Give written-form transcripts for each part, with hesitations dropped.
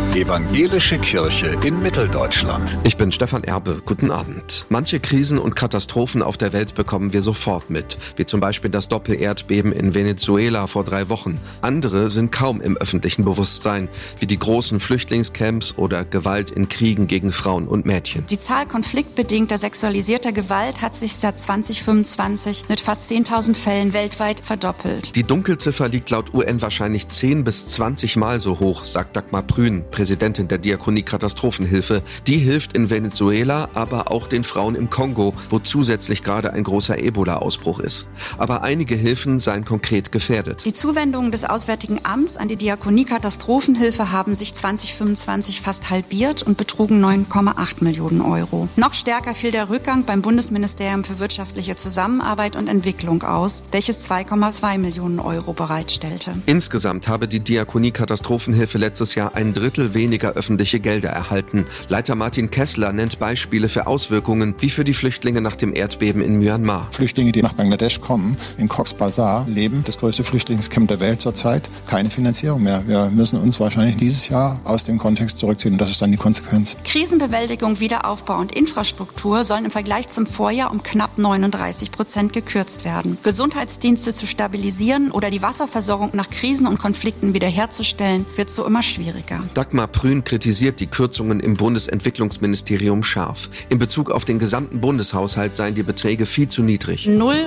Evangelische Kirche in Mitteldeutschland. Ich bin Stefan Erbe. Guten Abend. Manche Krisen und Katastrophen auf der Welt bekommen wir sofort mit, wie zum Beispiel das Doppelerdbeben in Venezuela vor 3 Wochen. Andere sind kaum im öffentlichen Bewusstsein, wie die großen Flüchtlingscamps oder Gewalt in Kriegen gegen Frauen und Mädchen. Die Zahl konfliktbedingter sexualisierter Gewalt hat sich seit 2025 mit fast 10.000 Fällen weltweit verdoppelt. Die Dunkelziffer liegt laut UN wahrscheinlich 10 bis 20 Mal so hoch, sagt Dagmar Prün, Präsidentin der Diakonie Katastrophenhilfe. Die hilft in Venezuela, aber auch den Frauen im Kongo, wo zusätzlich gerade ein großer Ebola-Ausbruch ist. Aber einige Hilfen seien konkret gefährdet. Die Zuwendungen des Auswärtigen Amts an die Diakonie Katastrophenhilfe haben sich 2025 fast halbiert und betrugen 9,8 Millionen Euro. Noch stärker fiel der Rückgang beim Bundesministerium für wirtschaftliche Zusammenarbeit und Entwicklung aus, welches 2,2 Millionen Euro bereitstellte. Insgesamt habe die Diakonie Katastrophenhilfe letztes Jahr 1/3 weniger öffentliche Gelder erhalten. Leiter Martin Kessler nennt Beispiele für Auswirkungen, wie für die Flüchtlinge nach dem Erdbeben in Myanmar. Flüchtlinge, die nach Bangladesch kommen, in Cox's Bazar leben, das größte Flüchtlingscamp der Welt zurzeit, keine Finanzierung mehr. Wir müssen uns wahrscheinlich dieses Jahr aus dem Kontext zurückziehen und das ist dann die Konsequenz. Krisenbewältigung, Wiederaufbau und Infrastruktur sollen im Vergleich zum Vorjahr um knapp 39% gekürzt werden. Gesundheitsdienste zu stabilisieren oder die Wasserversorgung nach Krisen und Konflikten wiederherzustellen, wird so immer schwieriger. Dagmar Prün kritisiert die Kürzungen im Bundesentwicklungsministerium scharf. In Bezug auf den gesamten Bundeshaushalt seien die Beträge viel zu niedrig.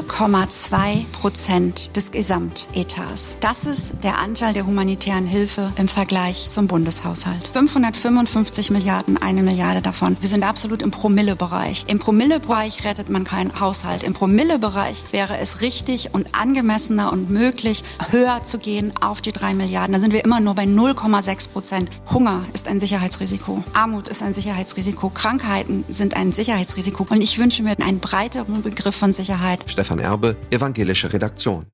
0,2% des Gesamtetats. Das ist der Anteil der humanitären Hilfe im Vergleich zum Bundeshaushalt. 555 Milliarden, 1 Milliarde davon. Wir sind absolut im Promillebereich. Im Promillebereich rettet man keinen Haushalt. Im Promillebereich wäre es richtig und angemessener und möglich, höher zu gehen auf die 3 Milliarden. Da sind wir immer nur bei 0,6%. Hunger ist ein Sicherheitsrisiko. Armut ist ein Sicherheitsrisiko. Krankheiten sind ein Sicherheitsrisiko. Und ich wünsche mir einen breiteren Begriff von Sicherheit. Stefan Erbe, Evangelische Redaktion.